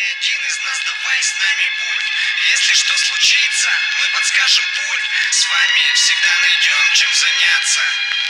один из нас, давай с нами будь. Если что случится, мы подскажем путь. С вами всегда найдем чем заняться.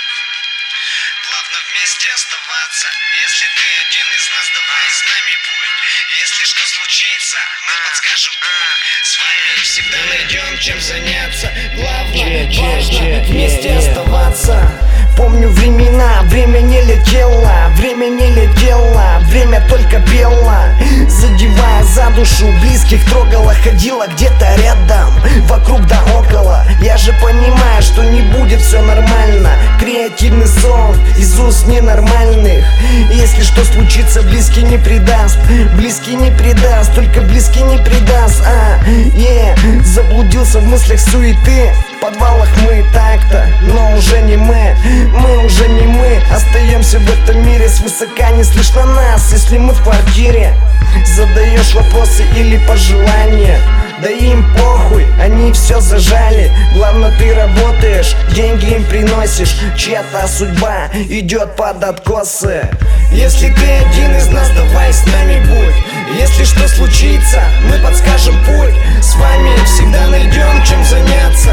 Главное вместе оставаться. Если ты один из нас, давай с нами будь. Если что случится, мы подскажем путь. С вами всегда найдем чем заняться. Главное, важно вместе оставаться. Помню времена, время не летело, время не летело, время только пело, задевая за душу, близких трогала, ходила где-то рядом, вокруг да около. Я же понимаю, что не будет все нормально. Креативный сон из уст ненормальных. Если что случится, близкий не предаст, близкий не предаст, только близкий не предаст. Заблудился в мыслях суеты, в подвалах мы так-то, но уже не мы уже не мы. Остаемся в этом мире, свысока не слышно нас. Если мы в квартире, задаешь вопросы или пожелания, да им похуй, они все зажали. Главное, ты работаешь, деньги им приносишь, чья-то судьба идет под откосы. Если ты один из нас, давай с нами будь. Если что случится, мы подскажем путь. С вами всегда найдем чем заняться.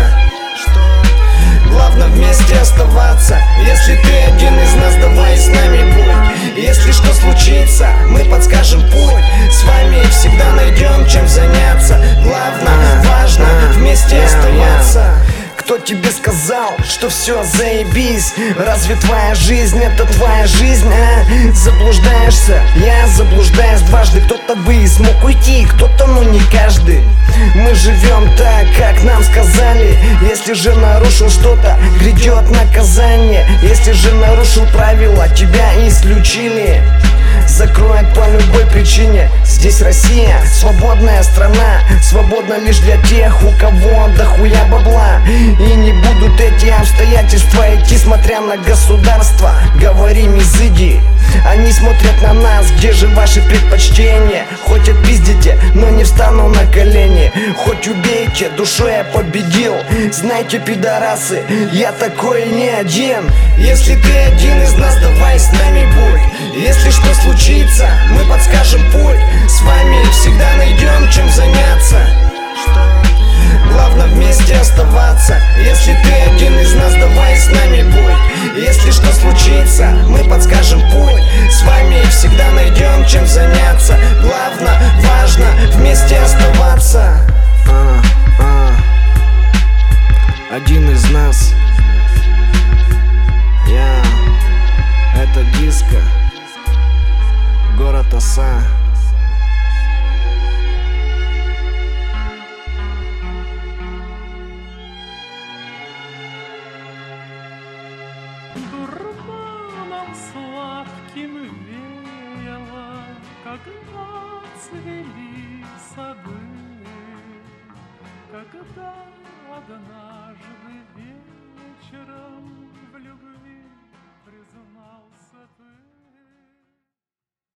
Главное вместе оставаться. Если ты один из нас, давай с нами будь. Если что случится, мы подскажем путь. С вами всегда найдем чем заняться. Главное, важно вместе оставаться. Кто тебе сказал, что все заебись? Разве твоя жизнь это твоя жизнь, а? Заблуждаешься, я заблуждаюсь дважды. Кто-то бы и смог уйти, кто-то, но не каждый. Мы живем так, как нам сказали. Если же нарушил что-то, грядет наказание. Если же нарушил правила, тебя исключили, закроют по любой причине. Здесь Россия, свободная страна, свободна лишь для тех, у кого дохуя бабла. И не будут эти обстоятельства идти, смотря на государство. Говорим изыди, они смотрят на нас, где же ваши предпочтения? Хоть отпиздите, но не встану на колени. Хоть убейте, душой я победил. Знайте, пидорасы, я такой не один. Если ты один из нас, давай с нами будь. Если что случится, мы подскажем путь. С вами всегда найдем чем заняться. Главное вместе оставаться. Если ты один из нас, давай с нами будь. Если что случится, мы подскажем путь. С вами всегда найдем чем заняться. Главное, важно вместе оставаться. Один из нас. Это диско. Город Оса. Дурманом сладким веяло, когда цвели сады, когда однажды вечером